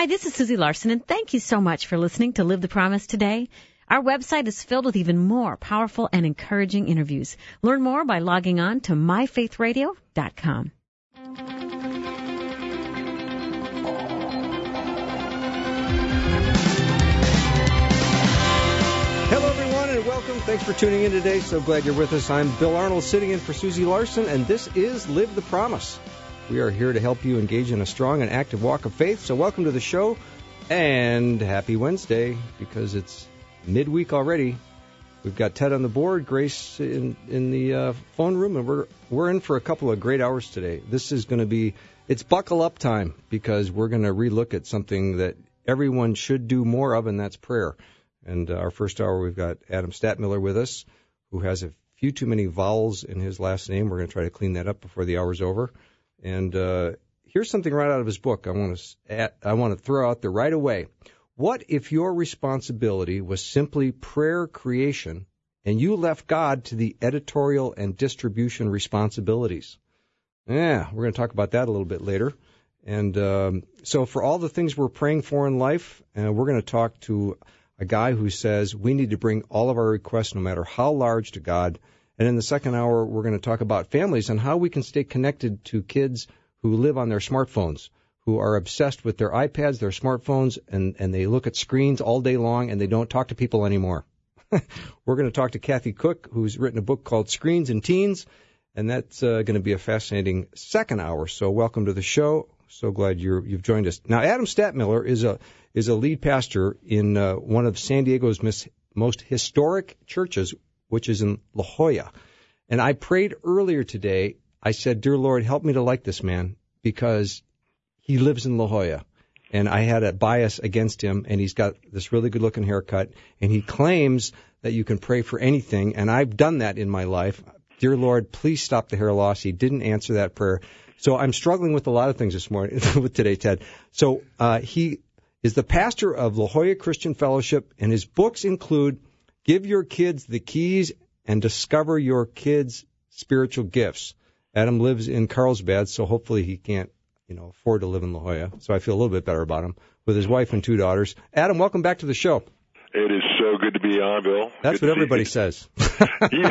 Hi, this is Susie Larson, and thank you so much for listening to Live the Promise today. Our website is filled with even more powerful and encouraging interviews. Learn more by logging on to myfaithradio.com. Hello, everyone, and welcome. Thanks for tuning in today. So glad you're with us. I'm Bill Arnold, sitting in for Susie Larson, and this is Live the Promise. We are here to help you engage in a strong and active walk of faith. So welcome to the show, and happy Wednesday, because it's midweek already. We've got Ted on the board, Grace in the phone room, and we're in for a couple of great hours today. This is going to be, it's buckle up time, because we're going to relook at something that everyone should do more of, and that's prayer. And our first hour, we've got Adam Stadtmiller with us, who has a few too many vowels in his last name. We're going to try to clean that up before the hour's over. And here's something right out of his book I want to throw out there right away. What if your responsibility was simply prayer creation and you left God to the editorial and distribution responsibilities? Yeah, we're going to talk about that a little bit later. And so for all the things we're praying for in life, we're going to talk to a guy who says we need to bring all of our requests, no matter how large, to God. And in the second hour, we're going to talk about families and how we can stay connected to kids who live on their smartphones, who are obsessed with their iPads, their smartphones, and they look at screens all day long, and they don't talk to people anymore. We're going to talk to Kathy Cook, who's written a book called Screens and Teens, and that's going to be a fascinating second hour. So welcome to the show. So glad you've joined us. Now, Adam Stadtmiller is a lead pastor in one of San Diego's most historic churches, which is in La Jolla. And I prayed earlier today. I said, "Dear Lord, help me to like this man, because he lives in La Jolla." And I had a bias against him, and he's got this really good-looking haircut, and he claims that you can pray for anything, and I've done that in my life. Dear Lord, please stop the hair loss. He didn't answer that prayer. So I'm struggling with a lot of things this morning, today, Ted. So he is the pastor of La Jolla Christian Fellowship, and his books include Give Your Kids the Keys and Discover Your Kids' Spiritual Gifts. Adam lives in Carlsbad, so hopefully he can't, afford to live in La Jolla. So I feel a little bit better about him, with his wife and 2 daughters. Adam, welcome back to the show. It is so good to be on, Bill. That's what everybody says. Well,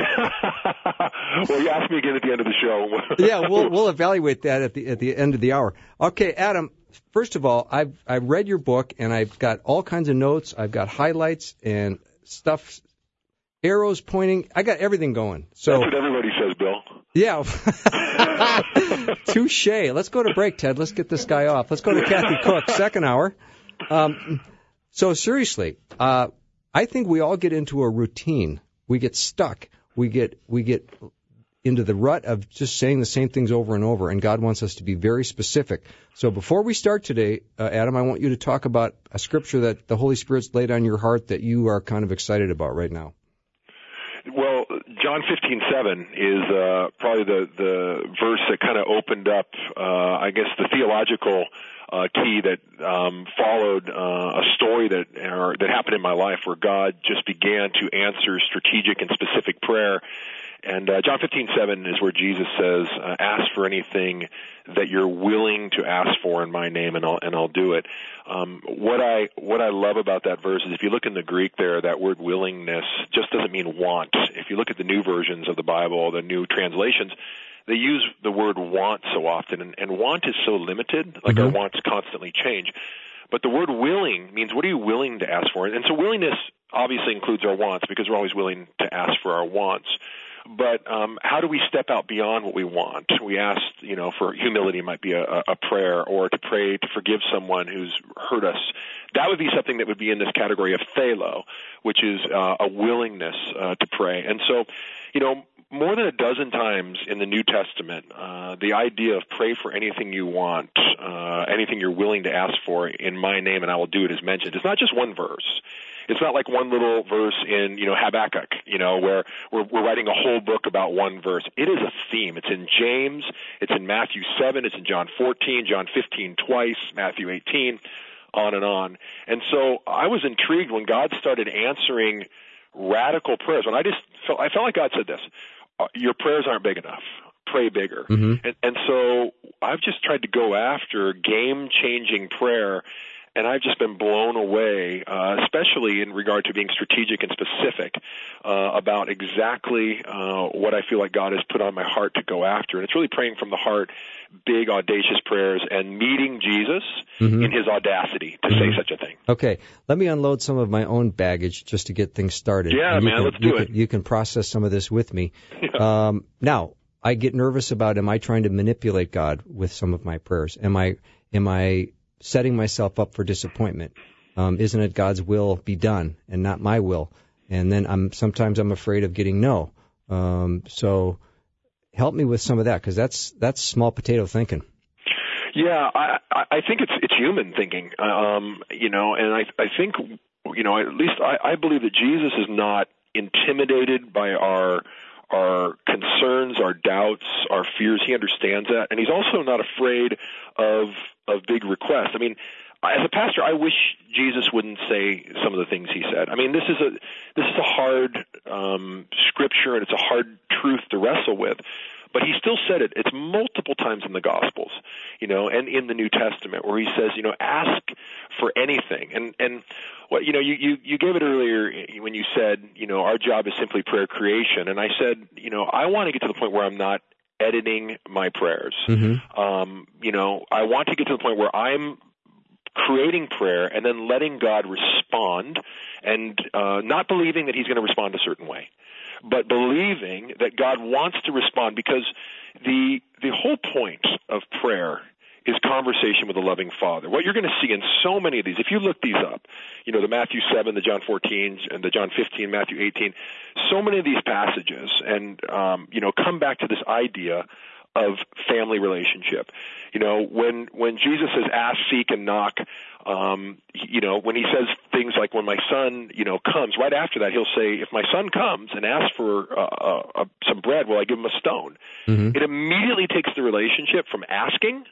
you ask me again at the end of the show. Yeah, we'll evaluate that at the end of the hour. Okay, Adam. First of all, I've read your book, and I've got all kinds of notes. I've got highlights and stuff, arrows pointing. I got everything going. So that's what everybody says, Bill. Yeah. Touche. Let's go to break, Ted. Let's get this guy off. Let's go to Kathy Cook, second hour. So seriously, I think we all get into a routine. We get stuck. We get into the rut of just saying the same things over and over, and God wants us to be very specific. So before we start today, Adam, I want you to talk about a scripture that the Holy Spirit's laid on your heart that you are kind of excited about right now. Well, John 15:7 is probably the verse that kind of opened up, I guess, the theological key that followed a story that happened in my life where God just began to answer strategic and specific prayer. And John 15:7 is where Jesus says, "Ask for anything that you're willing to ask for in my name, and I'll do it." What I love about that verse is if you look in the Greek there, that word willingness just doesn't mean want. If you look at the new versions of the Bible, the new translations, they use the word want so often, and want is so limited, like our wants constantly change. But the word willing means, what are you willing to ask for? And so willingness obviously includes our wants, because we're always willing to ask for our wants. But how do we step out beyond what we want? We asked, for humility might be a prayer, or to pray to forgive someone who's hurt us. That would be something that would be in this category of thelo, which is a willingness to pray. And so, more than a dozen times in the New Testament, the idea of pray for anything you want, anything you're willing to ask for in my name, and I will do it, is mentioned. It's not just one verse. It's not like one little verse in, Habakkuk, where we're writing a whole book about one verse. It is a theme. It's in James. It's in Matthew 7. It's in John 14, John 15 twice, Matthew 18, on and on. And so I was intrigued when God started answering radical prayers. When I felt like God said this, your prayers aren't big enough. Pray bigger. Mm-hmm. And so I've just tried to go after game-changing prayer and I've just been blown away, especially in regard to being strategic and specific about exactly what I feel like God has put on my heart to go after. And it's really praying from the heart, big, audacious prayers, and meeting Jesus in his audacity to say such a thing. Okay, let me unload some of my own baggage just to get things started. Yeah, man, let's do it. You can process some of this with me. Yeah. Now, I get nervous about, am I trying to manipulate God with some of my prayers? Am I setting myself up for disappointment? Isn't it God's will be done and not my will? And then sometimes I'm afraid of getting no. So help me with some of that, because that's small potato thinking. Yeah, I think it's human thinking, and I think, at least I believe that Jesus is not intimidated by our concerns, our doubts, our fears. He understands that, and he's also not afraid of big requests. I mean, as a pastor, I wish Jesus wouldn't say some of the things he said. I mean, this is a hard scripture, and it's a hard truth to wrestle with. But he still said it. It's multiple times in the Gospels, and in the New Testament, where he says, ask for anything. And what you gave it earlier when you said, our job is simply prayer creation. And I said, I want to get to the point where I'm not editing my prayers. I want to get to the point where I'm creating prayer and then letting God respond, and not believing that he's going to respond a certain way, but believing that God wants to respond, because the whole point of prayer is conversation with a loving Father. What you're going to see in so many of these, if you look these up, the Matthew 7, the John 14, and the John 15, Matthew 18, so many of these passages, and come back to this idea of family relationship. When Jesus says ask, seek, and knock, when he says things like, when my son, comes, right after that he'll say, if my son comes and asks for some bread, will I give him a stone? It immediately takes the relationship from asking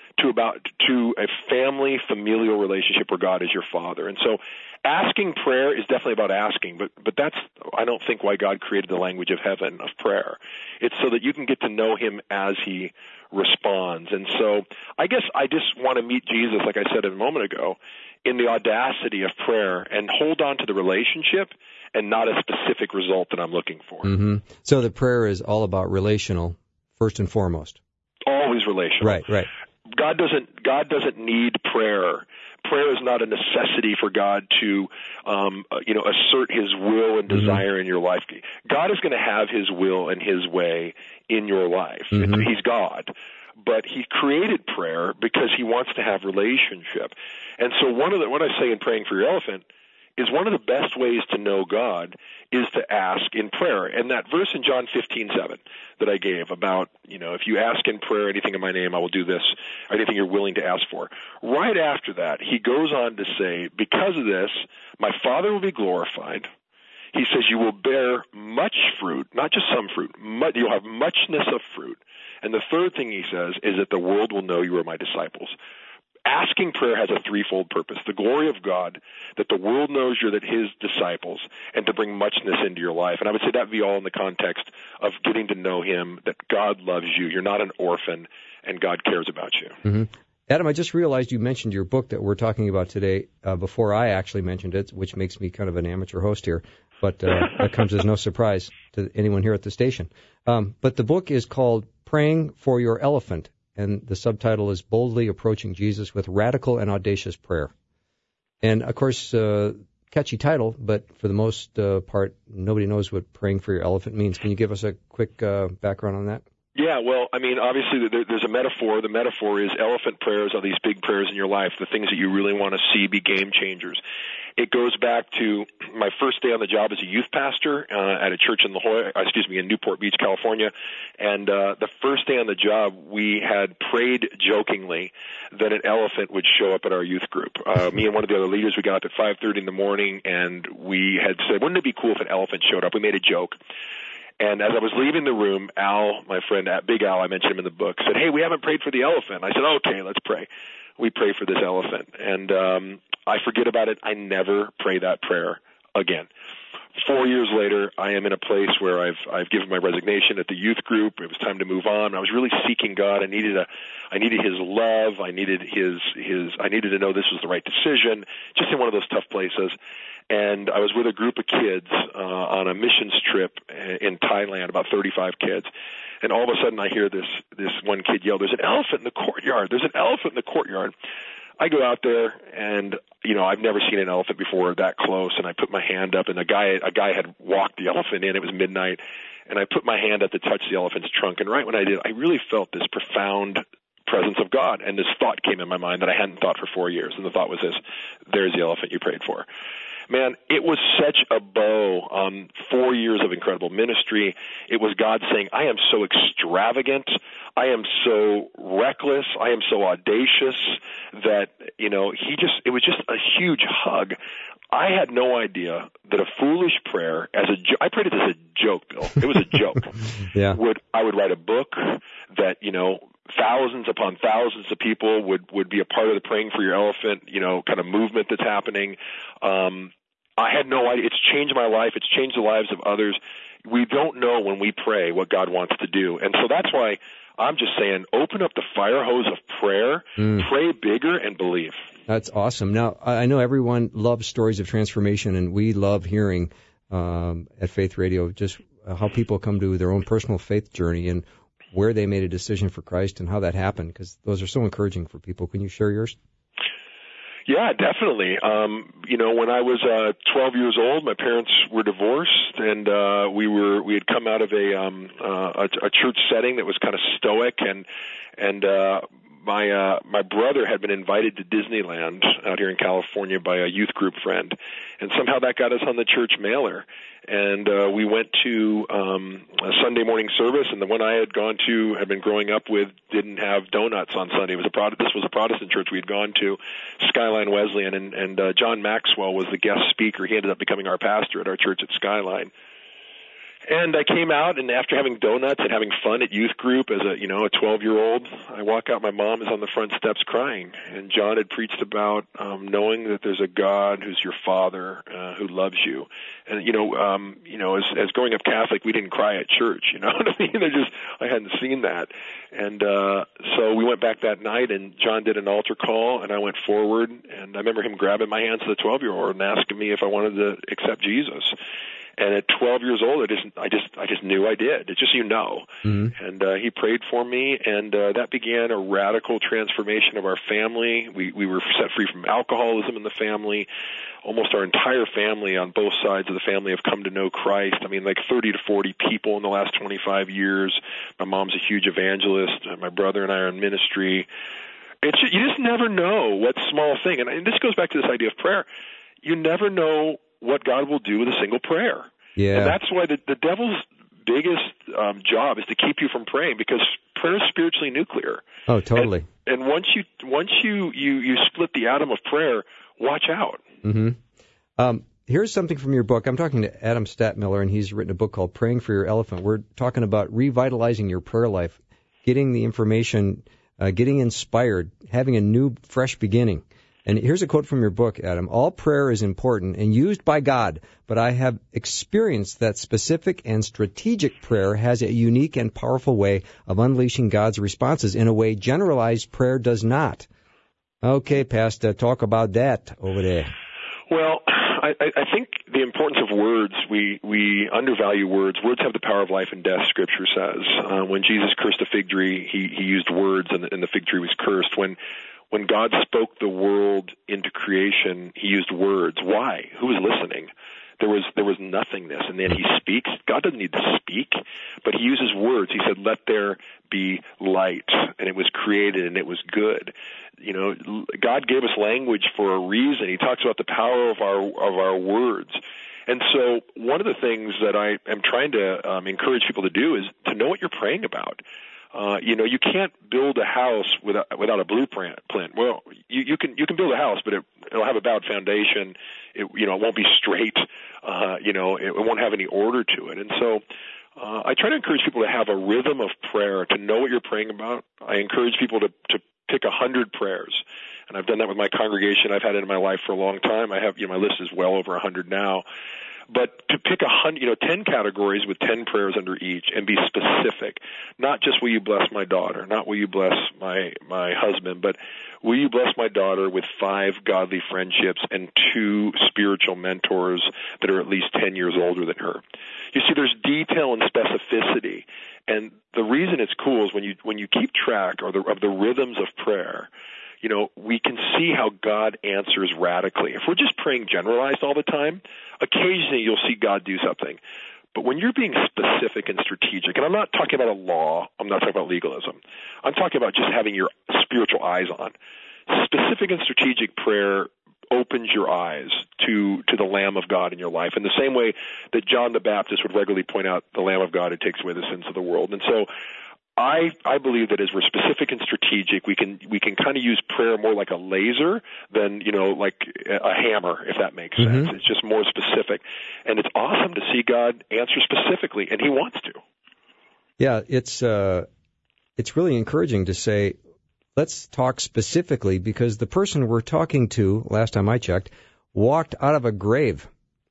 to a family, familial relationship where God is your Father. And so asking prayer is definitely about asking, but that's, I don't think, why God created the language of heaven of prayer. It's so that you can get to know him as he responds. And so I guess I just want to meet Jesus, like I said a moment ago, in the audacity of prayer, and hold on to the relationship and not a specific result that I'm looking for. So the prayer is all about relational, first and foremost. Always relational. Right. God doesn't need prayer. Prayer is not a necessity for God to, assert his will and desire in your life. God is going to have his will and his way in your life. He's God. But he created prayer because he wants to have relationship. And so what I say in praying for your elephant is one of the best ways to know God is to ask in prayer. And that verse in John 15:7 that I gave about, if you ask in prayer anything in my name, I will do this, or anything you're willing to ask for. Right after that, he goes on to say, because of this, my Father will be glorified. He says you will bear much fruit, not just some fruit. You'll have muchness of fruit. And the third thing he says is that the world will know you are my disciples. Asking prayer has a threefold purpose: the glory of God, that the world knows you're his disciples, and to bring muchness into your life. And I would say that would be all in the context of getting to know him, that God loves you, you're not an orphan, and God cares about you. Adam, I just realized you mentioned your book that we're talking about today before I actually mentioned it, which makes me kind of an amateur host here, but that comes as no surprise to anyone here at the station. But the book is called Praying for Your Elephant, and the subtitle is Boldly Approaching Jesus with Radical and Audacious Prayer. And, of course, catchy title, but for the most part, nobody knows what praying for your elephant means. Can you give us a quick background on that? Yeah, well, I mean, obviously there's a metaphor. The metaphor is elephant prayers are these big prayers in your life, the things that you really want to see be game changers. It goes back to my first day on the job as a youth pastor at a church in in Newport Beach, California. And the first day on the job, we had prayed jokingly that an elephant would show up at our youth group. Me and one of the other leaders, we got up at 5:30 in the morning, and we had said, wouldn't it be cool if an elephant showed up? We made a joke. And as I was leaving the room, Al, my friend, Big Al, I mentioned him in the book, said, hey, we haven't prayed for the elephant. I said, okay, let's pray. We pray for this elephant. And I forget about it. I never pray that prayer again. 4 years later, I am in a place where I've given my resignation at the youth group. It was time to move on. I was really seeking God. I needed His love. I needed to know this was the right decision. Just in one of those tough places. And I was with a group of kids on a missions trip in Thailand, about 35 kids. And all of a sudden, I hear this one kid yell, "There's an elephant in the courtyard! There's an elephant in the courtyard!" I go out there, and I've never seen an elephant before that close. And I put my hand up, and a guy had walked the elephant in. It was midnight, and I put my hand up to touch the elephant's trunk. And right when I did, I really felt this profound presence of God. And this thought came in my mind that I hadn't thought for 4 years. And the thought was this: there's the elephant you prayed for. Man, it was such a bow on 4 years of incredible ministry. It was God saying, I am so extravagant, I am so reckless, I am so audacious that, it was just a huge hug. I had no idea that a foolish prayer, I prayed it as a joke, Bill. It was a joke. Yeah. I would write a book that, thousands upon thousands of people would be a part of the praying for your elephant, kind of movement that's happening. I had no idea. It's changed my life. It's changed the lives of others. We don't know when we pray what God wants to do. And so that's why I'm just saying, open up the fire hose of prayer, pray bigger, and believe. That's awesome. Now, I know everyone loves stories of transformation, and we love hearing at Faith Radio just how people come to their own personal faith journey and where they made a decision for Christ and how that happened, because those are so encouraging for people. Can you share yours? Yeah, definitely. When I was 12 years old, my parents were divorced, and we had come out of a church setting that was kind of stoic, and my brother had been invited to Disneyland out here in California by a youth group friend, and somehow that got us on the church mailer. And we went to a Sunday morning service, and the one I had been growing up with, didn't have donuts on Sunday. This was a Protestant church we had gone to, Skyline Wesleyan, and John Maxwell was the guest speaker. He ended up becoming our pastor at our church at Skyline. And I came out, and after having donuts and having fun at youth group as a 12-year-old, I walk out. My mom is on the front steps crying. And John had preached about knowing that there's a God who's your Father, who loves you. And as growing up Catholic, we didn't cry at church. You know what I mean? I hadn't seen that. And so we went back that night, and John did an altar call, and I went forward. And I remember him grabbing my hands as a 12-year-old and asking me if I wanted to accept Jesus. And at 12 years old, I just knew I did. It's just Mm-hmm. And he prayed for me, and that began a radical transformation of our family. We were set free from alcoholism in the family. Almost our entire family on both sides of the family have come to know Christ. I mean, like 30 to 40 people in the last 25 years. My mom's a huge evangelist. My brother and I are in ministry. You just never know what small thing. And this goes back to this idea of prayer. You never know what God will do with a single prayer. Yeah. And that's why the devil's biggest job is to keep you from praying, because prayer is spiritually nuclear. Oh, totally. And once you split the atom of prayer, watch out. Mm-hmm. Here's something from your book. I'm talking to Adam Stadtmiller, and he's written a book called Praying for Your Elephant. We're talking about revitalizing your prayer life, getting the information, getting inspired, having a new, fresh beginning. And here's a quote from your book, Adam. All prayer is important and used by God, but I have experienced that specific and strategic prayer has a unique and powerful way of unleashing God's responses in a way generalized prayer does not. Okay, Pastor, talk about that over there. Well, I think the importance of words, we undervalue words. Words have the power of life and death, Scripture says. When Jesus cursed a fig tree, he used words, and the fig tree was cursed. When God spoke the world into creation, he used words. Why? Who was listening? There was nothingness, and then he speaks. God doesn't need to speak, but he uses words. He said, "Let there be light," and it was created, and it was good. God gave us language for a reason. He talks about the power of our words. And so one of the things that I am trying to encourage people to do is to know what you're praying about. You can't build a house without a blueprint. Well, you can build a house, but it'll have a bad foundation. It won't be straight. It won't have any order to it. And so I try to encourage people to have a rhythm of prayer, to know what you're praying about. I encourage people to pick 100 prayers, and I've done that with my congregation. I've had it in my life for a long time. I have my list is well over 100 now. But to pick 10 categories with 10 prayers under each and be specific, not just will you bless my daughter, not will you bless my husband, but will you bless my daughter with 5 godly friendships and 2 spiritual mentors that are at least 10 years older than her. You see, there's detail and specificity, and the reason it's cool is when you keep track of the rhythms of prayer. We can see how God answers radically. If we're just praying generalized all the time, occasionally you'll see God do something. But when you're being specific and strategic, and I'm not talking about a law, I'm not talking about legalism, I'm talking about just having your spiritual eyes on. Specific and strategic prayer opens your eyes to the Lamb of God in your life, in the same way that John the Baptist would regularly point out the Lamb of God who takes away the sins of the world. And so I believe that as we're specific and strategic, we can kind of use prayer more like a laser than, like a hammer, if that makes sense. Mm-hmm. It's just more specific. And it's awesome to see God answer specifically, and he wants to. Yeah, it's really encouraging to say, let's talk specifically, because the person we're talking to, last time I checked, walked out of a grave.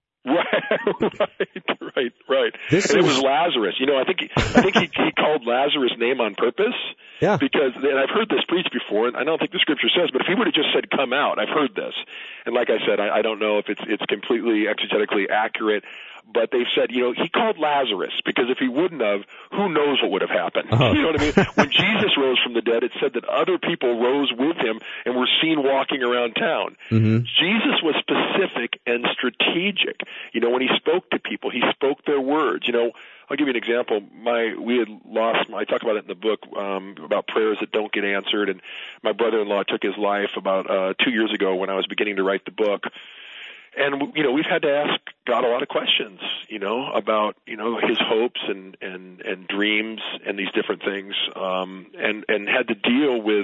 Right. And it was Lazarus. I think he called Lazarus' name on purpose. Yeah. Because, and I've heard this preached before, and I don't think the scripture says, but if he would have just said, "Come out," I've heard this. And like I said, I don't know if it's completely exegetically accurate, but they've said, he called Lazarus, because if he wouldn't have, who knows what would have happened. Uh-huh. You know what I mean? When Jesus rose from the dead, it said that other people rose with him and were seen walking around town. Mm-hmm. Jesus was specific and strategic. When he spoke to people, he spoke their words. I'll give you an example. I talk about it in the book, about prayers that don't get answered, and my brother-in-law took his life about 2 years ago when I was beginning to write the book. And, we've had to ask God a lot of questions, about, his hopes and dreams and these different things, and had to deal with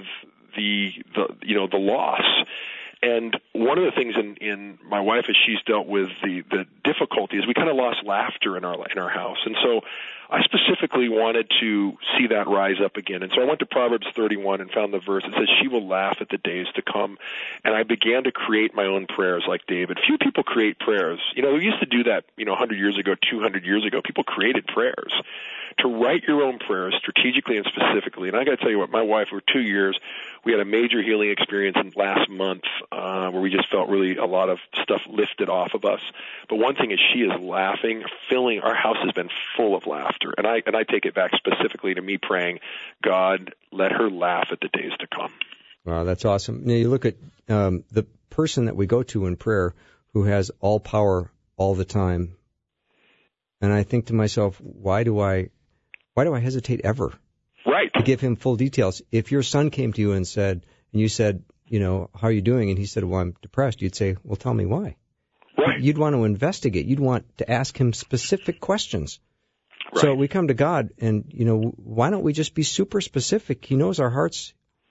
the loss. And one of the things in my wife, as she's dealt with the difficulty, is we kind of lost laughter in our house. And so I specifically wanted to see that rise up again. And so I went to Proverbs 31 and found the verse that says, "She will laugh at the days to come." And I began to create my own prayers like David. Few people create prayers. We used to do that, 100 years ago, 200 years ago. People created prayers. To write your own prayers strategically and specifically. And I got to tell you what, my wife, for 2 years, we had a major healing experience in last month where we just felt really a lot of stuff lifted off of us. But one thing is, she is laughing, our house has been full of laughter. And I take it back specifically to me praying, God, let her laugh at the days to come. Wow, that's awesome. Now you look at the person that we go to in prayer who has all power all the time. And I think to myself, why do I hesitate ever? Right. To give him full details. If your son came to you and you said, how are you doing? And he said, well, I'm depressed. You'd say, well, tell me why. Right. You'd want to investigate. You'd want to ask him specific questions. Right. So we come to God and, why don't we just be super specific? He knows our hearts.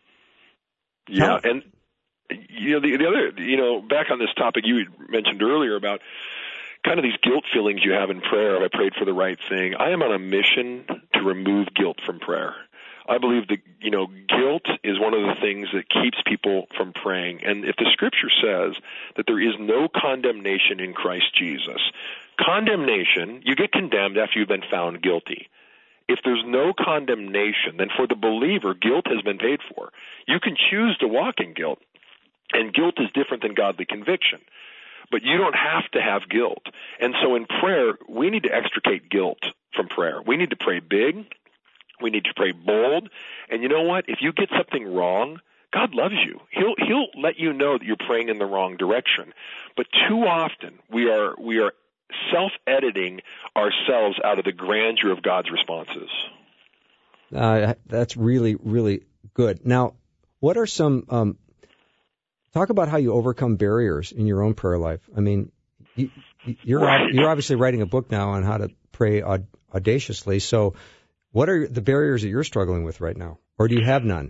Yeah. And, the other, back on this topic you mentioned earlier about kind of these guilt feelings you have in prayer. I prayed for the right thing. I am on a mission to remove guilt from prayer. I believe that, guilt is one of the things that keeps people from praying. And if the scripture says that there is no condemnation in Christ Jesus, condemnation, you get condemned after you've been found guilty. If there's no condemnation, then for the believer, guilt has been paid for. You can choose to walk in guilt, and guilt is different than godly conviction. But you don't have to have guilt. And so in prayer, we need to extricate guilt from prayer. We need to pray big. We need to pray bold. And you know what? If you get something wrong, God loves you. He'll let you know that you're praying in the wrong direction. But too often we are self-editing ourselves out of the grandeur of God's responses. That's really, really good. Now, what are some talk about how you overcome barriers in your own prayer life. I mean, you're obviously writing a book now on how to pray audaciously. So what are the barriers that you're struggling with right now? Or do you have none?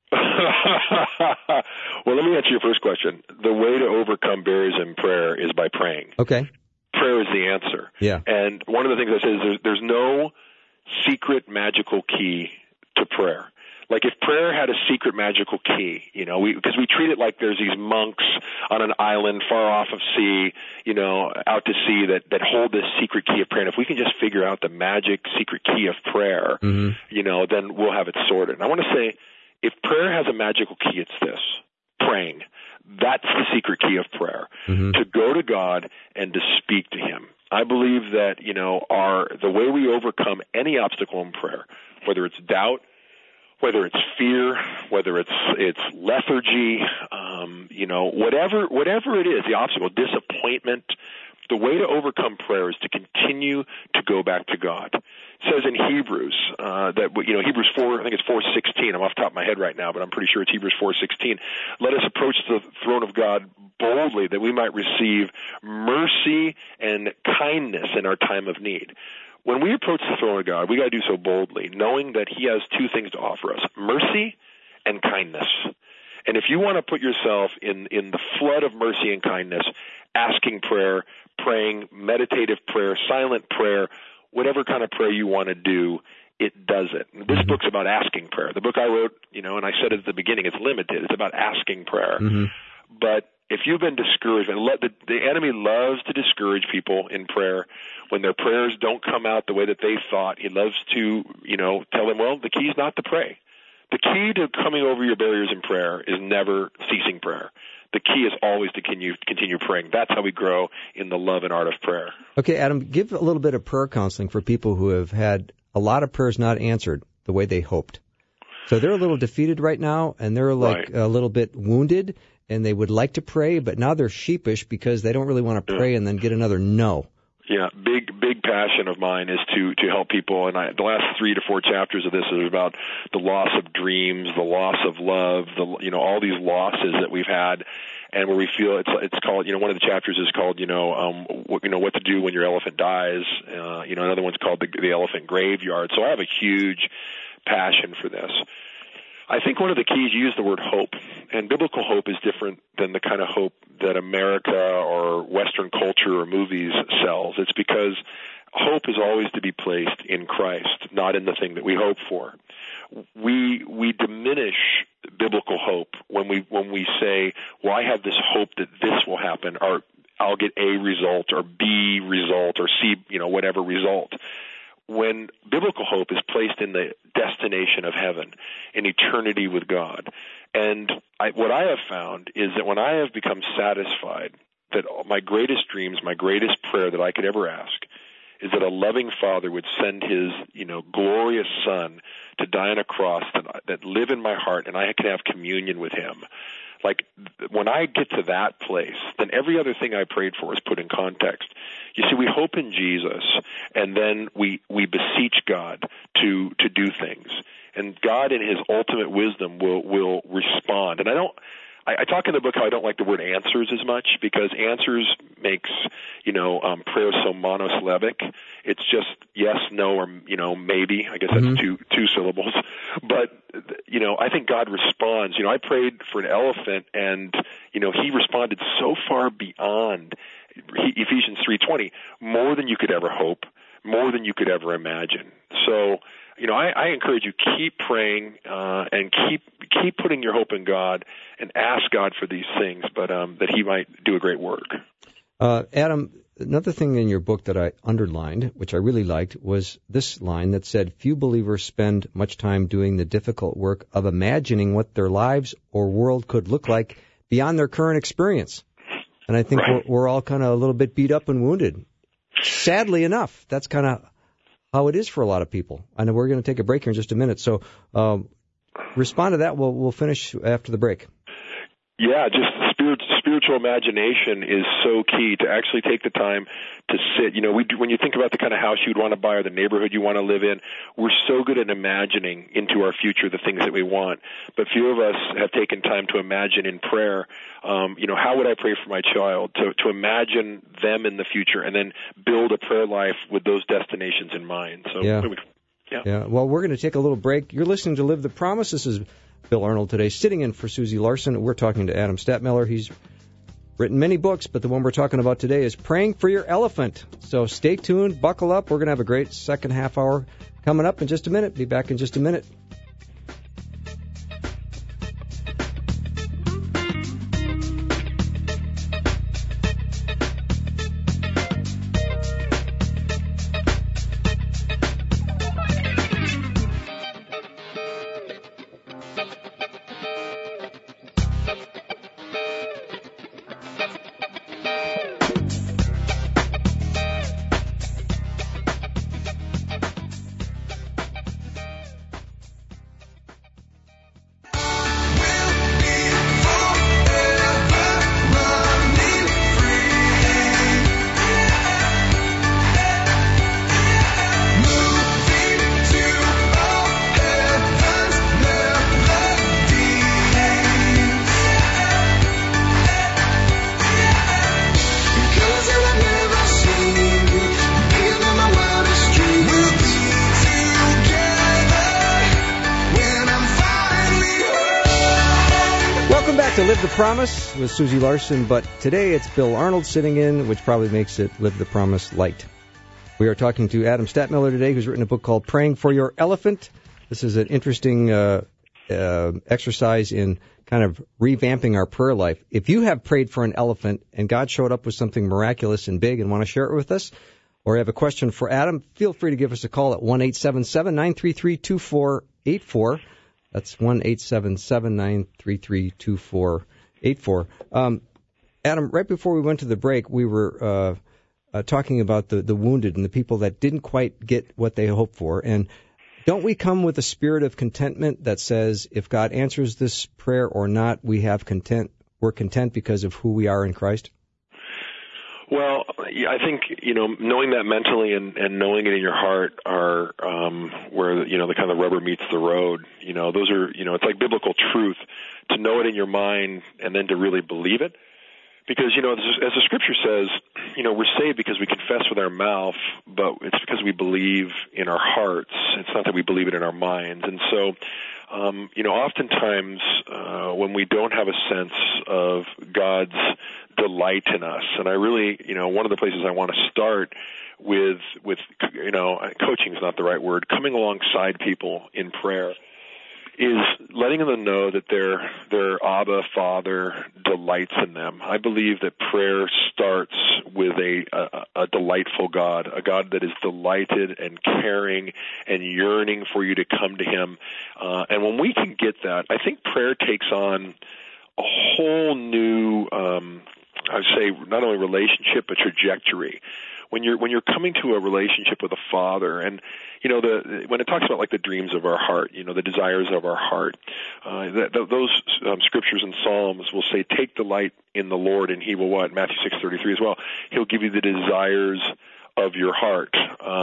Well, let me answer your first question. The way to overcome barriers in prayer is by praying. Okay. Prayer is the answer. Yeah. And one of the things I say is there's no secret magical key to prayer. Like if prayer had a secret magical key, because we treat it like there's these monks on an island far off of sea, out to sea that hold this secret key of prayer. And if we can just figure out the magic secret key of prayer, then we'll have it sorted. And I want to say, if prayer has a magical key, it's this: praying. That's the secret key of prayer, to go to God and to speak to Him. I believe that, the way we overcome any obstacle in prayer, whether it's doubt, whether it's fear, whether it's lethargy, whatever it is, the obstacle, disappointment, the way to overcome prayer is to continue to go back to God. It says in Hebrews Hebrews 4, I think it's 4:16. I'm off the top of my head right now, but I'm pretty sure it's Hebrews 4:16. Let us approach the throne of God boldly, that we might receive mercy and kindness in our time of need. When we approach the throne of God, we got to do so boldly, knowing that He has two things to offer us: mercy and kindness. And if you want to put yourself in the flood of mercy and kindness, asking prayer, praying, meditative prayer, silent prayer, whatever kind of prayer you want to do, it does it. This book's about asking prayer. The book I wrote, and I said it at the beginning, it's limited. It's about asking prayer. But if you've been discouraged, and the enemy loves to discourage people in prayer when their prayers don't come out the way that they thought. He loves to, tell them, well, the key is not to pray. The key to coming over your barriers in prayer is never ceasing prayer. The key is always to continue praying. That's how we grow in the love and art of prayer. Okay, Adam, give a little bit of prayer counseling for people who have had a lot of prayers not answered the way they hoped. So they're a little defeated right now, and they're a little bit wounded, and they would like to pray, but now they're sheepish because they don't really want to pray and then get another no. Yeah, big passion of mine is to help people, and the last 3 to 4 chapters of this is about the loss of dreams, the loss of love, all these losses that we've had, and where we feel it's called, one of the chapters is called, what to do when your elephant dies. Another one's called the elephant graveyard. So I have a huge passion for this. I think one of the keys, you use the word hope, and biblical hope is different than the kind of hope that America or Western culture or movies sells. It's because hope is always to be placed in Christ, not in the thing that we hope for. We diminish biblical hope when we say, well, I have this hope that this will happen, or I'll get A result or B result or C, whatever result. When biblical hope is placed in the destination of heaven, in eternity with God. And what I have found is that when I have become satisfied that my greatest dreams, my greatest prayer that I could ever ask is that a loving Father would send His, glorious Son to die on a cross that live in my heart, and I can have communion with Him. Like, when I get to that place, then every other thing I prayed for is put in context. You see, we hope in Jesus, and then we beseech God to do things. And God in His ultimate wisdom will respond. And I talk in the book how I don't like the word answers as much, because answers makes, prayer so monosyllabic. It's just yes, no, or, maybe. I guess that's two syllables. But, I think God responds. I prayed for an elephant, and, He responded so far beyond Ephesians 3:20, more than you could ever hope, more than you could ever imagine. So, I encourage you, keep praying and keep putting your hope in God and ask God for these things, but that He might do a great work. Adam, another thing in your book that I underlined, which I really liked, was this line that said, few believers spend much time doing the difficult work of imagining what their lives or world could look like beyond their current experience. And I think we're all kind of a little bit beat up and wounded. Sadly enough, that's kind of how it is for a lot of people. I know we're going to take a break here in just a minute, so respond to that. We'll finish after the break. Yeah, just spiritual imagination is so key, to actually take the time to sit. When you think about the kind of house you'd want to buy or the neighborhood you want to live in, we're so good at imagining into our future the things that we want. But few of us have taken time to imagine in prayer, how would I pray for my child, to imagine them in the future and then build a prayer life with those destinations in mind. So, yeah. Well, we're going to take a little break. You're listening to Live the Promise. This is Bill Arnold today, sitting in for Susie Larson. We're talking to Adam Stadtmiller. He's written many books, but the one we're talking about today is Praying for Your Elephant. So stay tuned, buckle up. We're going to have a great second half hour coming up in just a minute. Be back in just a minute. back to Live the Promise with Susie Larson, but today it's Bill Arnold sitting in, which probably makes it Live the Promise light. We are talking to Adam Stadtmiller today, who's written a book called Praying for Your Elephant. This is an interesting exercise in kind of revamping our prayer life. If you have prayed for an elephant and God showed up with something miraculous and big and want to share it with us, or have a question for Adam, feel free to give us a call at 1-877-933-2484. That's 1-877-933-2484. Adam, right before we went to the break, we were talking about the wounded and the people that didn't quite get what they hoped for. And don't we come with a spirit of contentment that says if God answers this prayer or not, we're content because of who we are in Christ? Well, I think, knowing that mentally and knowing it in your heart are where, the kind of rubber meets the road. Those are, it's like biblical truth to know it in your mind and then to really believe it. Because, as the scripture says, we're saved because we confess with our mouth, but it's because we believe in our hearts. It's not that we believe it in our minds. And so, oftentimes when we don't have a sense of God's delight in us, and I really, one of the places I want to start with coaching is not the right word, coming alongside people in prayer, is letting them know that their Abba Father delights in them. I believe that prayer starts with a delightful God, a God that is delighted and caring and yearning for you to come to Him. And when we can get that, I think prayer takes on a whole new, I would say, not only relationship but trajectory. When you're coming to a relationship with a Father, and when it talks about like the dreams of our heart, the desires of our heart, those scriptures and Psalms will say, "Take delight in the Lord, and He will what?" Matthew 6:33 as well. He'll give you the desires of your heart.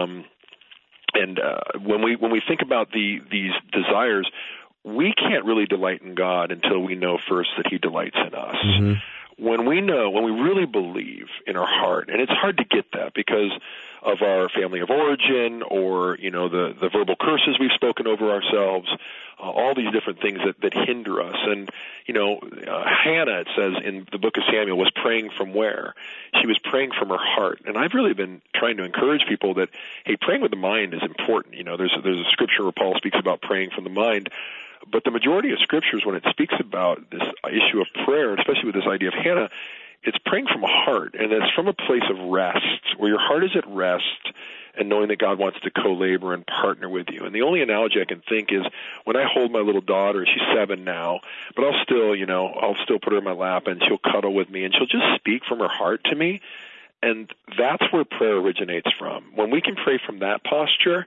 When we think about these desires, we can't really delight in God until we know first that He delights in us. Mm-hmm. When we really believe in our heart, and it's hard to get that because of our family of origin or, the verbal curses we've spoken over ourselves, all these different things that hinder us. And, Hannah, it says in the book of Samuel, was praying from where? She was praying from her heart. And I've really been trying to encourage people that, hey, praying with the mind is important. There's a scripture where Paul speaks about praying from the mind. But the majority of scriptures, when it speaks about this issue of prayer, especially with this idea of Hannah, it's praying from a heart, and it's from a place of rest, where your heart is at rest and knowing that God wants to co-labor and partner with you. And the only analogy I can think is when I hold my little daughter, she's 7 now, but I'll still put her in my lap and she'll cuddle with me and she'll just speak from her heart to me. And that's where prayer originates from. When we can pray from that posture,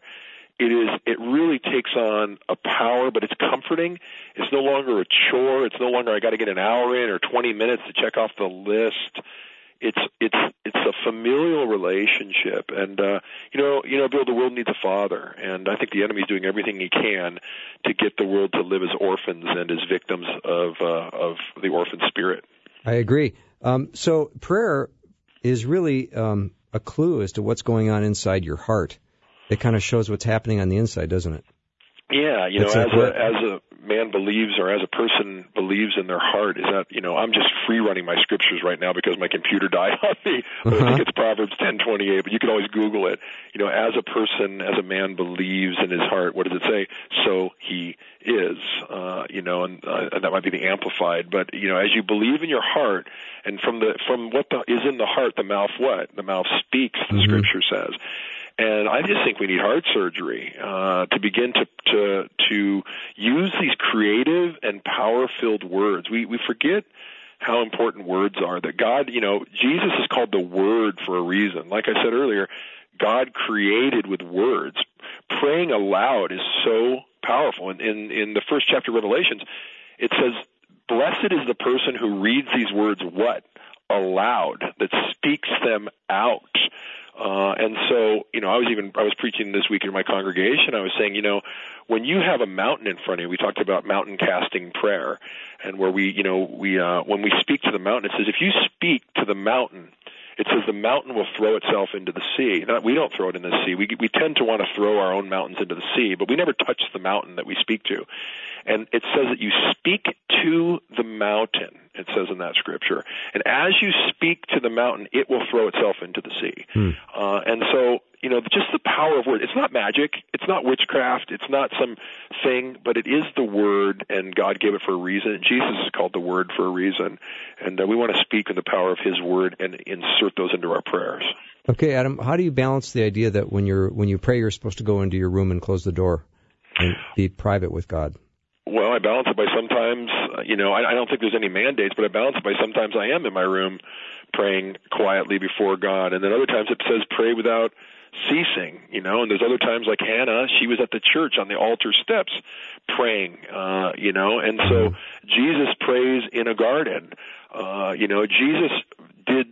it really takes on a power, but it's comforting. It's no longer a chore. It's no longer I got to get an hour in or 20 minutes to check off the list. It's a familial relationship, and Bill, the world needs a father, and I think the enemy is doing everything he can to get the world to live as orphans and as victims of the orphan spirit. I agree. So prayer is really a clue as to what's going on inside your heart. It kind of shows what's happening on the inside, doesn't it? Yeah, as a man believes or as a person believes in their heart, is that, I'm just free running my scriptures right now because my computer died on me. I think it's Proverbs 10:28, but you can always Google it. As a person, as a man believes in his heart, what does it say? So he is, and that might be the Amplified. But, as you believe in your heart, and from what is in the heart, the mouth what? The mouth speaks, the scripture says. And I just think we need heart surgery to begin to use these creative and power-filled words. We forget how important words are. That God, Jesus is called the Word for a reason. Like I said earlier, God created with words. Praying aloud is so powerful. And in the first chapter of Revelations, it says, "Blessed is the person who reads these words," what? Aloud, that speaks them out. And so, I was preaching this week in my congregation. I was saying, when you have a mountain in front of you, we talked about mountain casting prayer, and where when we speak to the mountain, it says if you speak to the mountain, it says the mountain will throw itself into the sea. We don't throw it in the sea. We tend to want to throw our own mountains into the sea, but we never touch the mountain that we speak to. And it says that you speak to the mountain, it says in that scripture. And as you speak to the mountain, it will throw itself into the sea. And so, just the power of words. It's not magic. It's not witchcraft. It's not some thing, but it is the Word, and God gave it for a reason. Jesus is called the Word for a reason. And we want to speak in the power of His Word and insert those into our prayers. Okay, Adam, how do you balance the idea that when you pray, you're supposed to go into your room and close the door and be private with God? Well, I balance it by sometimes, I don't think there's any mandates, but I balance it by sometimes I am in my room praying quietly before God. And then other times it says pray without ceasing, and there's other times like Hannah, she was at the church on the altar steps praying, and so Jesus prays in a garden. Jesus did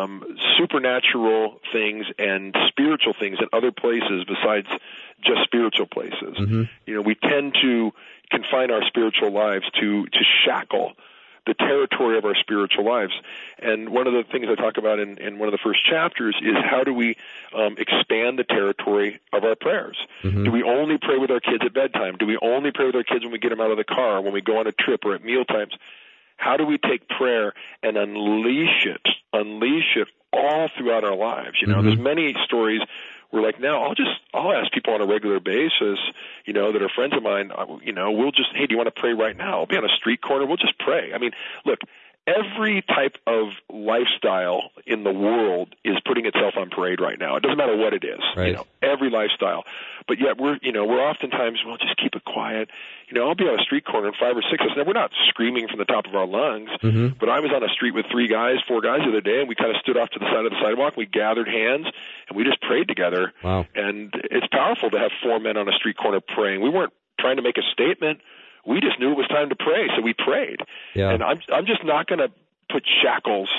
supernatural things and spiritual things in other places besides just spiritual places. We tend to confine our spiritual lives to shackle the territory of our spiritual lives. And one of the things I talk about in one of the first chapters is how do we expand the territory of our prayers? Do we only pray with our kids at bedtime? Do we only pray with our kids when we get them out of the car, when we go on a trip, or at meal times? How do we take prayer and unleash it all throughout our lives? There's many stories where I'll ask people on a regular basis, that are friends of mine, we'll just, hey, do you want to pray right now? I'll be on a street corner. We'll just pray. I mean, look, every type of lifestyle in the world is putting itself on parade right now. It doesn't matter what it is, right. Every lifestyle. But yet we're oftentimes, just keep it quiet. I'll be on a street corner and 5 or 6 of us. Now, we're not screaming from the top of our lungs, but I was on a street with 4 guys the other day, and we kind of stood off to the side of the sidewalk. We gathered hands, and we just prayed together. Wow. And it's powerful to have 4 men on a street corner praying. We weren't trying to make a statement. We just knew it was time to pray, so we prayed. Yeah. And I'm just not going to put shackles,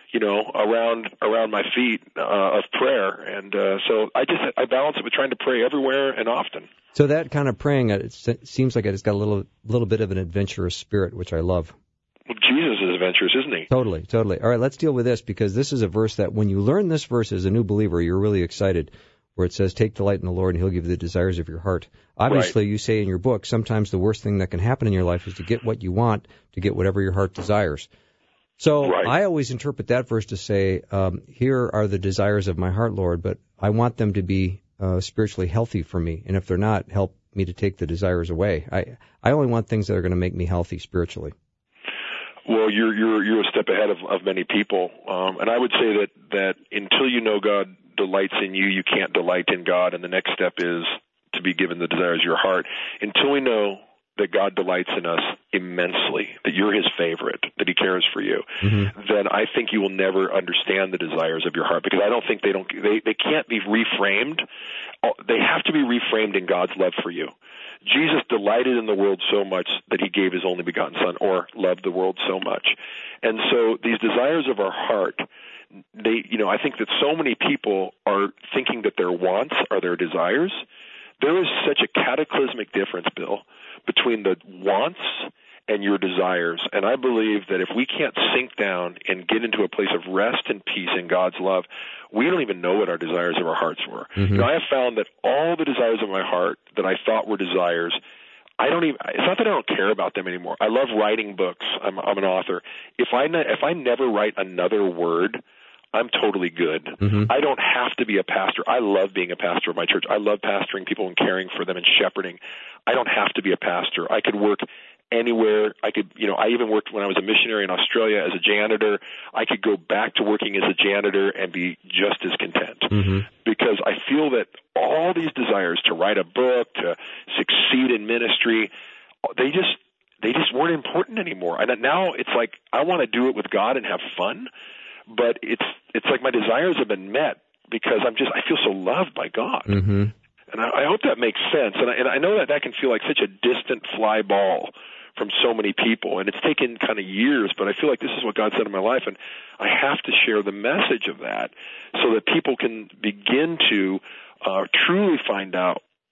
around my feet of prayer. And so I balance it with trying to pray everywhere and often. So that kind of praying, it seems like it's got a little bit of an adventurous spirit, which I love. Well, Jesus is adventurous, isn't he? Totally. All right, let's deal with this, because this is a verse that when you learn this verse as a new believer, you're really excited, where it says, take delight in the Lord, and He'll give you the desires of your heart. Obviously, You say in your book, sometimes the worst thing that can happen in your life is to get what you want, to get whatever your heart desires. So I always interpret that verse to say, here are the desires of my heart, Lord, but I want them to be spiritually healthy for me. And if they're not, help me to take the desires away. I only want things that are going to make me healthy spiritually. Well, you're a step ahead of many people. And I would say that until you know God delights in you, you can't delight in God. And the next step is to be given the desires of your heart. Until we know that God delights in us immensely, that you're His favorite, that He cares for you, then I think you will never understand the desires of your heart, because I don't think they can't be reframed. They have to be reframed in God's love for you. Jesus delighted in the world so much that He gave His only begotten Son, or loved the world so much. And so these desires of our heart, I think that so many people are thinking that their wants are their desires. There is such a cataclysmic difference, Bill, between the wants and your desires. And I believe that if we can't sink down and get into a place of rest and peace in God's love, we don't even know what our desires of our hearts were. I have found that all the desires of my heart that I thought were desires, it's not that I don't care about them anymore. I love writing books. I'm an author. If I never write another word, I'm totally good. I don't have to be a pastor. I love being a pastor of my church. I love pastoring people and caring for them and shepherding. I don't have to be a pastor. I could work anywhere. I even worked when I was a missionary in Australia as a janitor. I could go back to working as a janitor and be just as content, because I feel that all these desires to write a book, to succeed in ministry, they just weren't important anymore. And now it's like I want to do it with God and have fun. But it's like my desires have been met because I feel so loved by God. And I hope that makes sense. And I know that can feel like such a distant fly ball from so many people. And it's taken kind of years, but I feel like this is what God said in my life. And I have to share the message of that so that people can begin to truly find out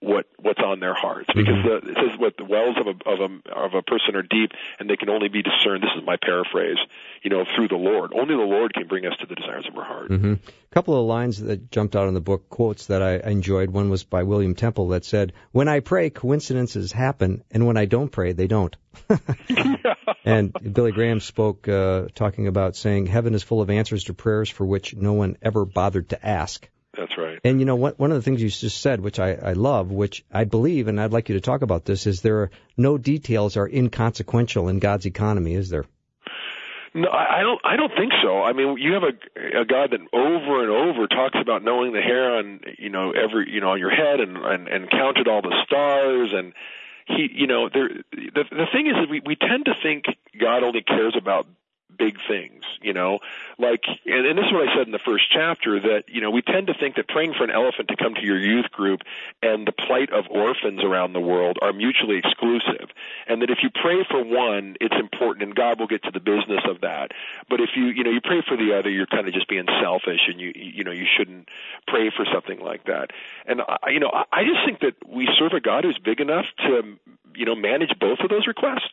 what's on their hearts, because it says what the wells of a person are deep, and they can only be discerned. This is my paraphrase, through the Lord. Only the Lord can bring us to the desires of our heart. A couple of lines that jumped out in the book, quotes that I enjoyed. One was by William Temple that said, "When I pray, coincidences happen, and when I don't pray, they don't." And Billy Graham spoke talking about saying, "Heaven is full of answers to prayers for which no one ever bothered to ask." That's right. And one of the things you just said, which I love, which I believe, and I'd like you to talk about this, is there are no details are inconsequential in God's economy, is there? No, I don't think so. I mean, you have a God that over and over talks about knowing the hair on on your head and counted all the stars, and he the thing is that we tend to think God only cares about big things, and this is what I said in the first chapter, that, we tend to think that praying for an elephant to come to your youth group and the plight of orphans around the world are mutually exclusive, and that if you pray for one, it's important and God will get to the business of that. But if you pray for the other, you're kind of just being selfish, and you shouldn't pray for something like that. And I just think that we serve a God who's big enough to manage both of those requests.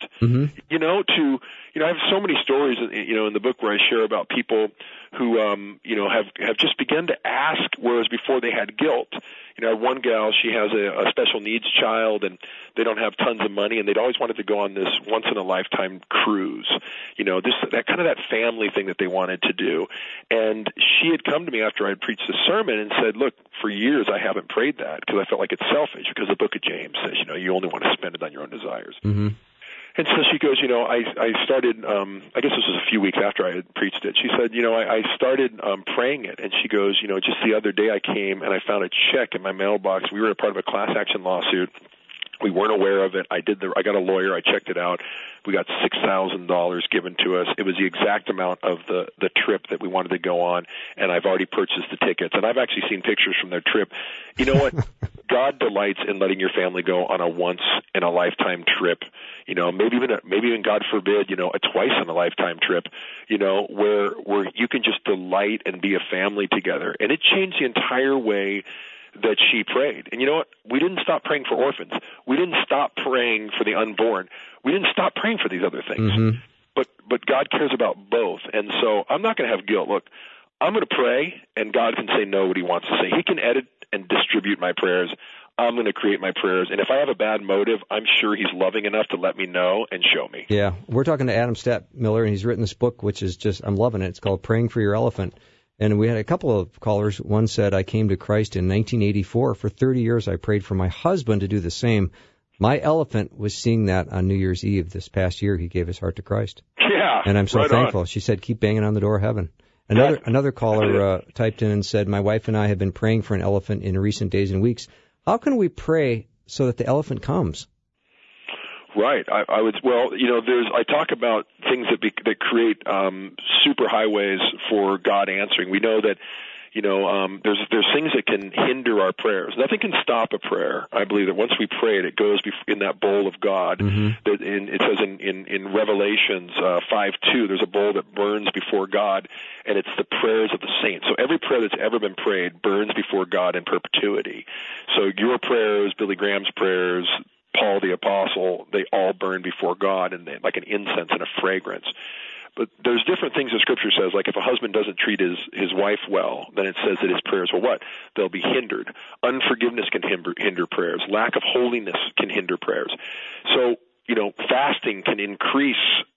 I have so many stories, in the book where I share about people who, have just begun to ask, whereas before they had guilt. One gal, she has a special needs child, and they don't have tons of money, and they'd always wanted to go on this once-in-a-lifetime cruise. That family thing that they wanted to do. And she had come to me after I had preached the sermon and said, "Look, for years I haven't prayed that because I felt like it's selfish, because the book of James says, you only want to spend it on your own desires." Mm-hmm. And so she goes, I started, I guess this was a few weeks after I had preached it. She said, I started praying it. And she goes, just the other day I came and I found a check in my mailbox. We were a part of a class action lawsuit. We weren't aware of it. I got a lawyer. I checked it out. We got $6,000 given to us. It was the exact amount of the trip that we wanted to go on, and I've already purchased the tickets. And I've actually seen pictures from their trip. You know what? God delights in letting your family go on a once-in-a-lifetime trip. Maybe even God forbid, a twice-in-a-lifetime trip. Where you can just delight and be a family together. And it changed the entire way that she prayed. And you know what? We didn't stop praying for orphans. We didn't stop praying for the unborn. We didn't stop praying for these other things. Mm-hmm. But God cares about both. And so I'm not going to have guilt. Look, I'm going to pray, and God can say no what he wants to say. He can edit and distribute my prayers. I'm going to create my prayers. And if I have a bad motive, I'm sure he's loving enough to let me know and show me. Yeah. We're talking to Adam Stapp-Miller, and he's written this book, which is just, I'm loving it. It's called Praying for Your Elephant. And we had a couple of callers. One said, "I came to Christ in 1984. For 30 years, I prayed for my husband to do the same. My elephant was seeing that on New Year's Eve this past year. He gave his heart to Christ." Yeah. And I'm so thankful. She said, "Keep banging on the door of heaven." Another caller typed in and said, "My wife and I have been praying for an elephant in recent days and weeks. How can we pray so that the elephant comes?" Right. I talk about things that create super highways for God answering. We know that, there's things that can hinder our prayers. Nothing can stop a prayer. I believe that once we pray it goes in that bowl of God. Mm-hmm. It says in Revelations 5:2, there's a bowl that burns before God, and it's the prayers of the saints. So every prayer that's ever been prayed burns before God in perpetuity. So your prayers, Billy Graham's prayers, Paul the Apostle, they all burn before God, and like an incense and a fragrance. But there's different things that Scripture says, like if a husband doesn't treat his wife well, then it says that his prayers will what? They'll be hindered. Unforgiveness can hinder prayers. Lack of holiness can hinder prayers. So, fasting can increase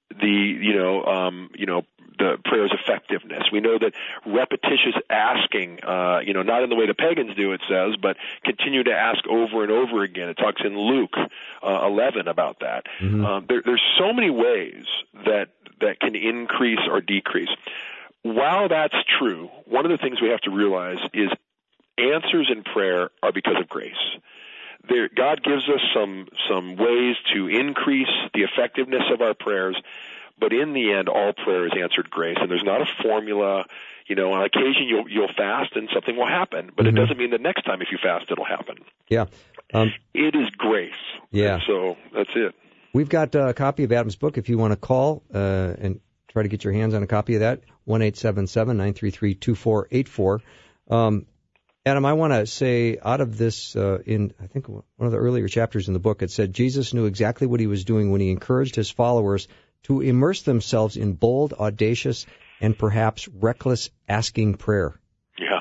the prayer's effectiveness. We know that repetitious asking, not in the way the pagans do, it says, but continue to ask over and over again. It talks in Luke 11 about that. Mm-hmm. There's so many ways that can increase or decrease. While that's true, one of the things we have to realize is answers in prayer are because of grace. God gives us some ways to increase the effectiveness of our prayers, but in the end, all prayer is answered grace. And there's not a formula. On occasion you'll fast and something will happen, but mm-hmm. It doesn't mean that next time if you fast it'll happen. Yeah. It is grace. Yeah. So that's it. We've got a copy of Adam's book if you want to call and try to get your hands on a copy of that, 1-877-933-2484. Adam, I want to say out of this, in I think one of the earlier chapters in the book, it said Jesus knew exactly what he was doing when he encouraged his followers to immerse themselves in bold, audacious, and perhaps reckless asking prayer. Yeah.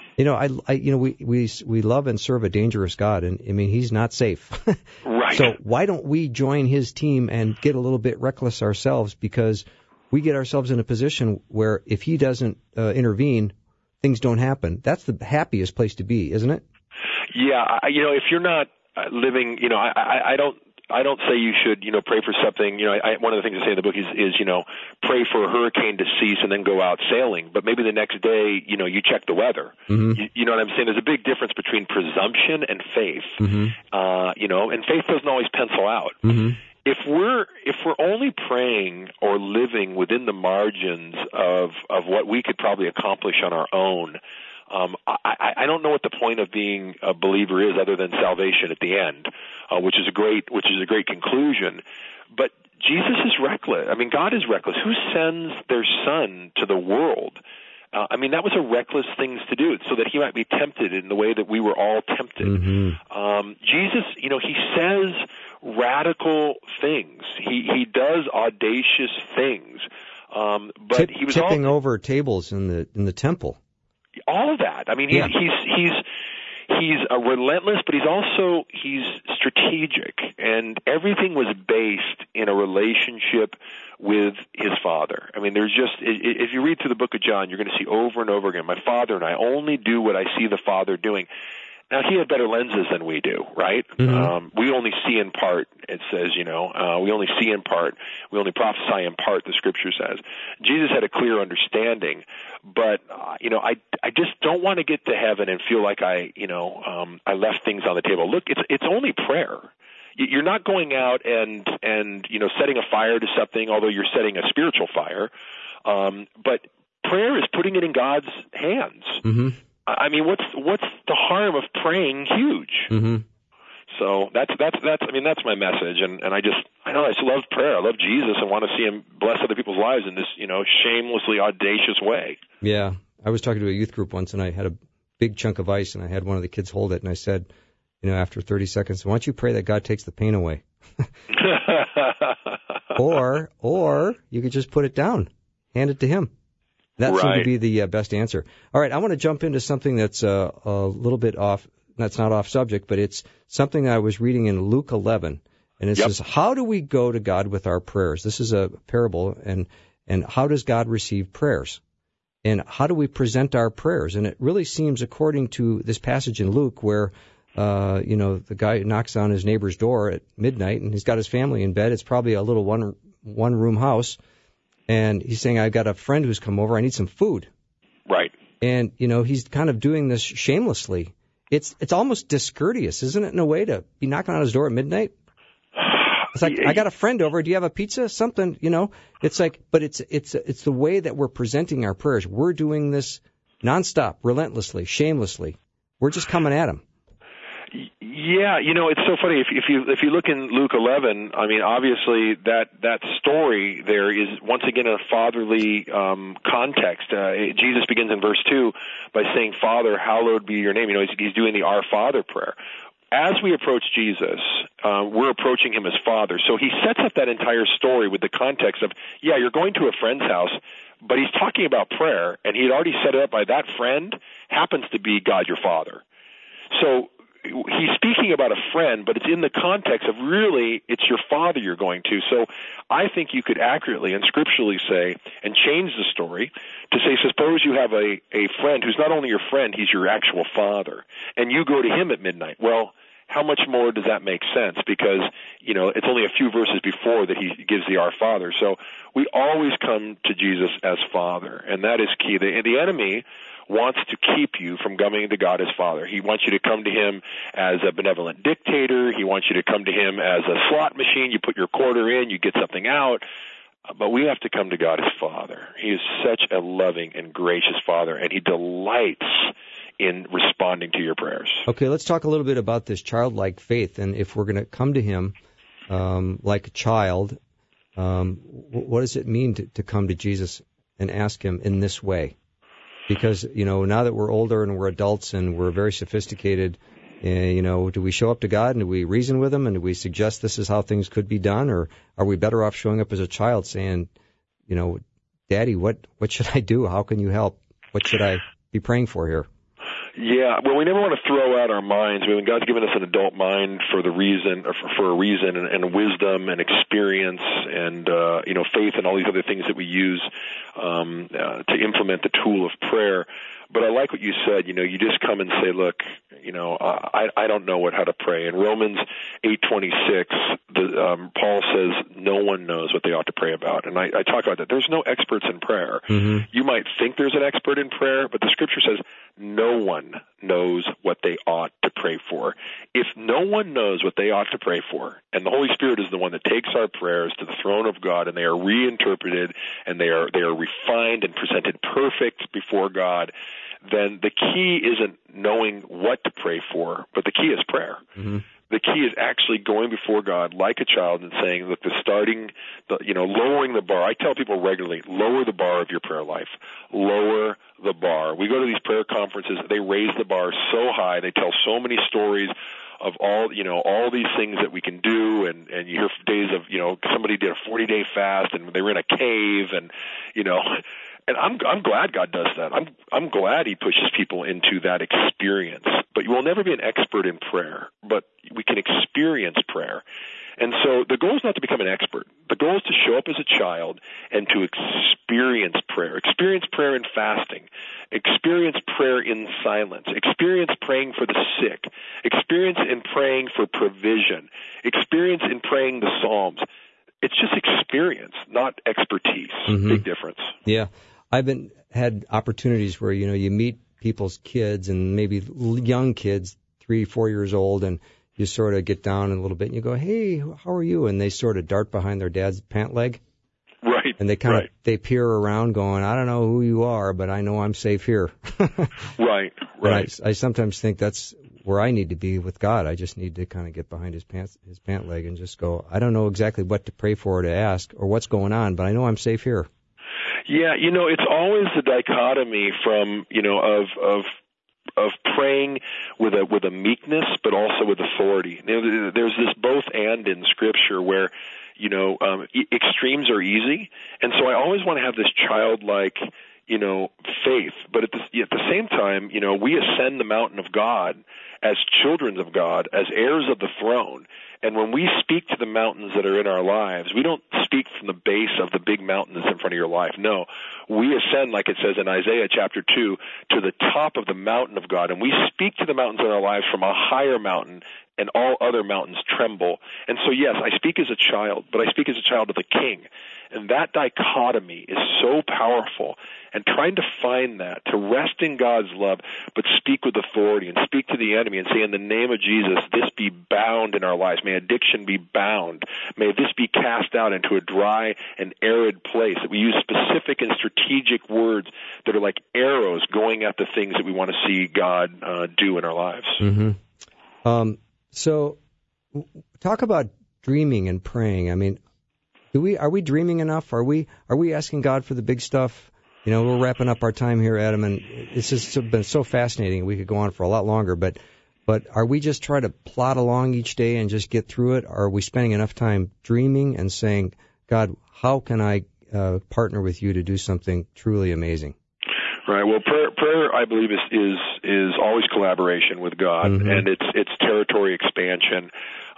We love and serve a dangerous God, and I mean he's not safe. Right. So why don't we join his team and get a little bit reckless ourselves, because we get ourselves in a position where if he doesn't intervene, things don't happen. That's the happiest place to be, isn't it? Yeah. If you're not living, I don't say you should, pray for something. One of the things I say in the book is pray for a hurricane to cease and then go out sailing. But maybe the next day, you check the weather. Mm-hmm. You know what I'm saying? There's a big difference between presumption and faith. Mm-hmm. And faith doesn't always pencil out. Mm-hmm. If we're only praying or living within the margins of what we could probably accomplish on our own, I don't know what the point of being a believer is other than salvation at the end, which is a great conclusion. But Jesus is reckless. I mean, God is reckless. Who sends their Son to the world? That was a reckless thing to do, so that he might be tempted in the way that we were all tempted. Mm-hmm. Jesus, he says radical things. He does audacious things. But he was tipping over tables in the temple. All of that. I mean, he's relentless, but he's strategic, and everything was based in a relationship with his Father. I mean, there's just, if you read through the book of John, you're going to see over and over again, my Father and I only do what I see the Father doing. Now, he had better lenses than we do, right? Mm-hmm. We only see in part, it says, we only see in part. We only prophesy in part, the Scripture says. Jesus had a clear understanding, but, I just don't want to get to heaven and feel like I left things on the table. Look, it's only prayer. You're not going out and setting a fire to something, although you're setting a spiritual fire. But prayer is putting it in God's hands. Mm-hmm. I mean, what's the harm of praying huge? Mm-hmm. So that's my message, and I just love prayer. I love Jesus and want to see him bless other people's lives in this shamelessly audacious way. Yeah, I was talking to a youth group once, and I had a big chunk of ice, and I had one of the kids hold it, and I said, after 30 seconds, why don't you pray that God takes the pain away? or you could just put it down, hand it to him. That seemed to be the best answer. All right, I want to jump into something that's a little bit off. That's not off subject, but it's something I was reading in Luke 11, and it says, "How do we go to God with our prayers?" This is a parable, and how does God receive prayers, and how do we present our prayers? And it really seems, according to this passage in Luke, where the guy knocks on his neighbor's door at midnight, and he's got his family in bed. It's probably a little one room house. And he's saying, I've got a friend who's come over. I need some food. Right. And, he's kind of doing this shamelessly. It's almost discourteous, isn't it, in a way, to be knocking on his door at midnight? It's like, I got a friend over. Do you have a pizza? Something, It's like, but it's the way that we're presenting our prayers. We're doing this nonstop, relentlessly, shamelessly. We're just coming at him. Yeah, it's so funny. If you look in Luke 11, I mean, obviously that story there is once again a fatherly context. Jesus begins in verse 2 by saying, "Father, hallowed be your name." He's doing the Our Father prayer. As we approach Jesus, we're approaching him as Father. So he sets up that entire story with the context of, you're going to a friend's house, but he's talking about prayer, and he had already set it up by that friend happens to be God your Father. So he's speaking about a friend, but it's in the context of really it's your Father you're going to. So I think you could accurately and scripturally say and change the story to say, suppose you have a friend who's not only your friend, he's your actual Father, and you go to him at midnight. Well, how much more does that make sense? Because, it's only a few verses before that he gives the Our Father. So we always come to Jesus as Father, and that is key. The enemy wants to keep you from coming to God as Father. He wants you to come to him as a benevolent dictator. He wants you to come to him as a slot machine. You put your quarter in, you get something out. But we have to come to God as Father. He is such a loving and gracious Father, and he delights in responding to your prayers. Okay, let's talk a little bit about this childlike faith, and if we're going to come to him like a child, what does it mean to come to Jesus and ask him in this way? Because, now that we're older and we're adults and we're very sophisticated, do we show up to God and do we reason with Him and do we suggest this is how things could be done? Or are we better off showing up as a child saying, Daddy, what should I do? How can you help? What should I be praying for here? Yeah, well, we never want to throw out our minds. I mean, God's given us an adult mind for a reason, and wisdom and experience and faith and all these other things that we use to implement the tool of prayer. But I like what you said. You just come and say, look, I don't know how to pray. In Romans 8:26, Paul says no one knows what they ought to pray about. And I talk about that. There's no experts in prayer. Mm-hmm. You might think there's an expert in prayer, but the Scripture says no one knows what they ought to pray for. If no one knows what they ought to pray for, and the Holy Spirit is the one that takes our prayers to the throne of God, and they are reinterpreted, and they are refined and presented perfect before God, then the key isn't knowing what to pray for, but the key is prayer. Mm-hmm. The key is actually going before God like a child and saying, look, lowering the bar. I tell people regularly, lower the bar of your prayer life. Lower the bar. We go to these prayer conferences, they raise the bar so high, they tell so many stories of all these things that we can do, and you hear days of, somebody did a 40-day fast and they were in a cave, and, and I'm glad God does that. I'm glad He pushes people into that experience. But you will never be an expert in prayer, but we can experience prayer. And so the goal is not to become an expert. The goal is to show up as a child and to experience prayer. Experience prayer in fasting. Experience prayer in silence. Experience praying for the sick. Experience in praying for provision. Experience in praying the Psalms. It's just experience, not expertise. Mm-hmm. Big difference. Yeah. I've had opportunities where, you meet people's kids and maybe young kids, 3-4 years old, and you sort of get down a little bit and you go, hey, how are you? And they sort of dart behind their dad's pant leg. Right. And they kind of, they peer around going, I don't know who you are, but I know I'm safe here. Right. I sometimes think that's where I need to be with God. I just need to kind of get behind his pant leg and just go, I don't know exactly what to pray for or to ask or what's going on, but I know I'm safe here. Yeah, it's always the dichotomy from, of praying with a meekness, but also with authority. There's this both and in Scripture where, extremes are easy, and so I always want to have this childlike, faith. But at the same time, we ascend the mountain of God as children of God, as heirs of the throne. And when we speak to the mountains that are in our lives, we don't speak from the base of the big mountain that's in front of your life. No, we ascend, like it says in Isaiah chapter 2, to the top of the mountain of God. And we speak to the mountains in our lives from a higher mountain, and all other mountains tremble. And so, yes, I speak as a child, but I speak as a child of the King. And that dichotomy is so powerful. And trying to find that, to rest in God's love, but speak with authority and speak to the enemy and say, in the name of Jesus, this be bound in our lives. May addiction be bound. May this be cast out into a dry and arid place. That we use specific and strategic words that are like arrows going at the things that we want to see God do in our lives. Mm-hmm. So talk about dreaming and praying. I mean, are we dreaming enough? Are we asking God for the big stuff? We're wrapping up our time here, Adam, and it's just been so fascinating. We could go on for a lot longer, but are we just trying to plod along each day and just get through it? Or are we spending enough time dreaming and saying, God, how can I partner with you to do something truly amazing? Right. Well, prayer, I believe, is always collaboration with God, mm-hmm. and it's territory expansion.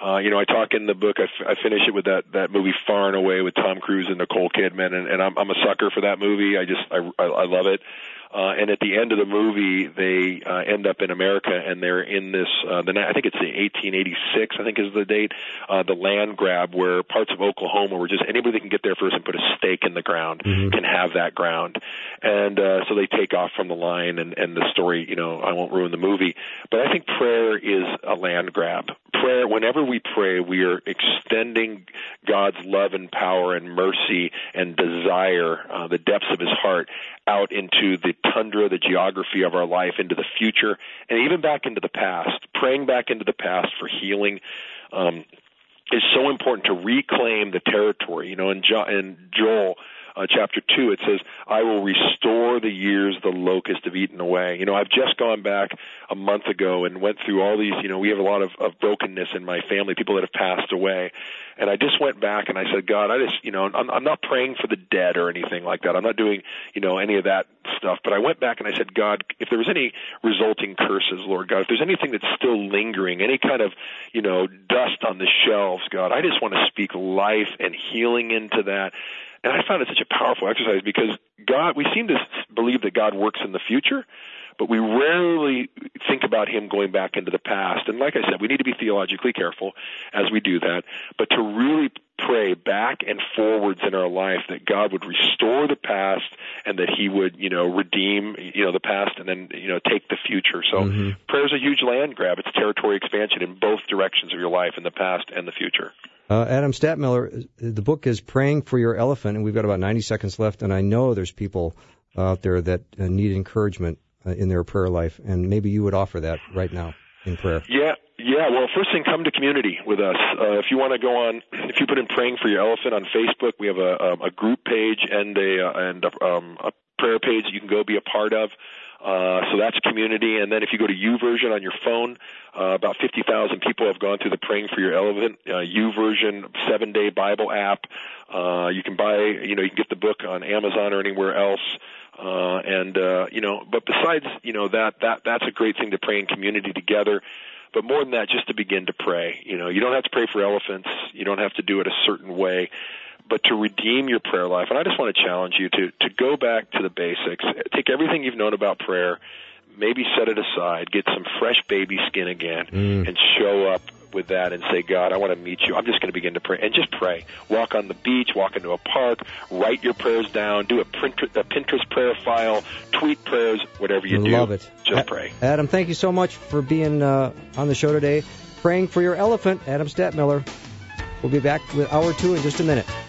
I talk in the book. I finish it with that movie Far and Away with Tom Cruise and Nicole Kidman, and I'm a sucker for that movie. I love it. And at the end of the movie, they end up in America, and they're in this. I think it's the 1886. I think is the date. The land grab, where parts of Oklahoma, where just anybody that can get there first and put a stake in the ground mm-hmm. can have that ground. And so they take off from the line, and the story. I won't ruin the movie, but I think prayer is a land grab. Prayer. Whenever we pray, we are extending God's love and power and mercy and desire, the depths of His heart, out into the tundra, the geography of our life, into the future, and even back into the past. Praying back into the past for healing is so important to reclaim the territory. In Joel, chapter 2, it says, I will restore the years the locusts have eaten away. I've just gone back a month ago and went through all these, we have a lot of brokenness in my family, people that have passed away. And I just went back and I said, God, I'm not praying for the dead or anything like that. I'm not doing, any of that stuff. But I went back and I said, God, if there was any resulting curses, Lord God, if there's anything that's still lingering, any kind of, dust on the shelves, God, I just want to speak life and healing into that. And I found it such a powerful exercise because we seem to believe that God works in the future, but we rarely think about him going back into the past. And like I said, we need to be theologically careful as we do that, but to really pray back and forwards in our life that God would restore the past and that he would, redeem, the past and then, take the future. So prayer is a huge land grab. It's territory expansion in both directions of your life, in the past and the future. Adam Stadtmiller, the book is Praying for Your Elephant, and we've got about 90 seconds left, and I know there's people out there that need encouragement in their prayer life, and maybe you would offer that right now in prayer. Yeah. Well, first thing, come to community with us. If you want to go on, if you put in Praying for Your Elephant on Facebook, we have a group page and a prayer page that you can go be a part of. So that's community. And then if you go to YouVersion on your phone, about 50,000 people have gone through the Praying for Your Elephant YouVersion 7-day Bible app. You can buy, you can get the book on Amazon or anywhere else. But besides, that's a great thing to pray in community together. But more than that, just to begin to pray. You don't have to pray for elephants. You don't have to do it a certain way. But to redeem your prayer life. And I just want to challenge you to go back to the basics. Take everything you've known about prayer, maybe set it aside, get some fresh baby skin again, and show up with that and say, God, I want to meet you. I'm just going to begin to pray. And just pray. Walk on the beach, walk into a park, write your prayers down, do a Pinterest prayer file, tweet prayers, whatever you do. Love it. Just pray. Adam, thank you so much for being on the show today. Praying for Your Elephant, Adam Stadtmiller. We'll be back with Hour 2 in just a minute.